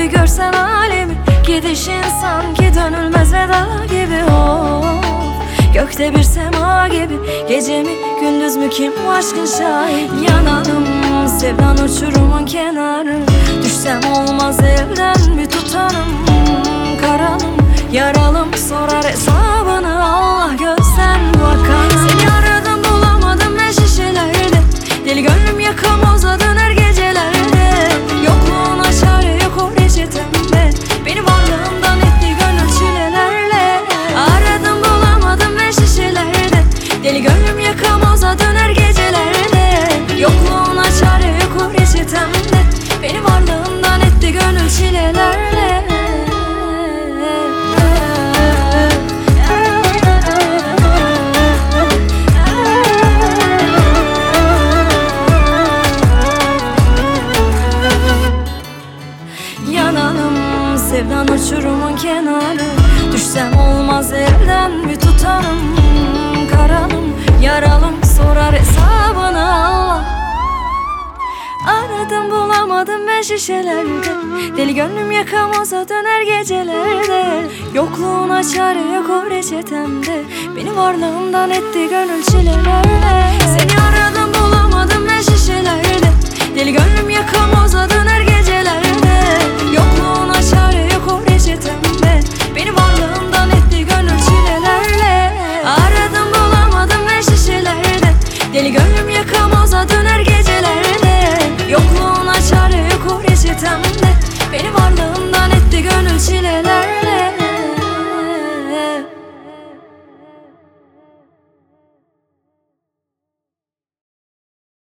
bir görsen alemi, gidişin sanki dönülmez veda gibi. Of, gökte bir sema gibi, gece mi gündüz mü kim bu aşkın şahit? Yanarım sevdan uçurumun kenarı, düşsem olmaz elden bir tutarım. Karalım yaralım sorar hesabını Allah gözden bakar. Seni aradım bulamadım ne şişelerde, deli gönlüm yakamoz döner gecelerde. Yokluğuna çare yok o reçetemde, beni varlığından etti gönül çilelerle. Aradım bulamadım ne şişelerde, deli gönlüm yakamoz döner gecelerde. Yokluğuna çare yok o reçetemde, beni varlığından etti gönül çilelerle. Yanalım sevdan uçurumun kenarı, düşsem olmaz elden bir tutarım. Karalım yaralım sorar hesabını Allah. Aradım bulamadım ben şişelerde, deli gönlüm yakamoza döner gecelerde. Yokluğuna çare yok o reçetemde, beni varlığından etti gönül çilelerle. Seni aradım bulamadım ben şişelerde, deli gönlüm yakamoza döner gecelerde.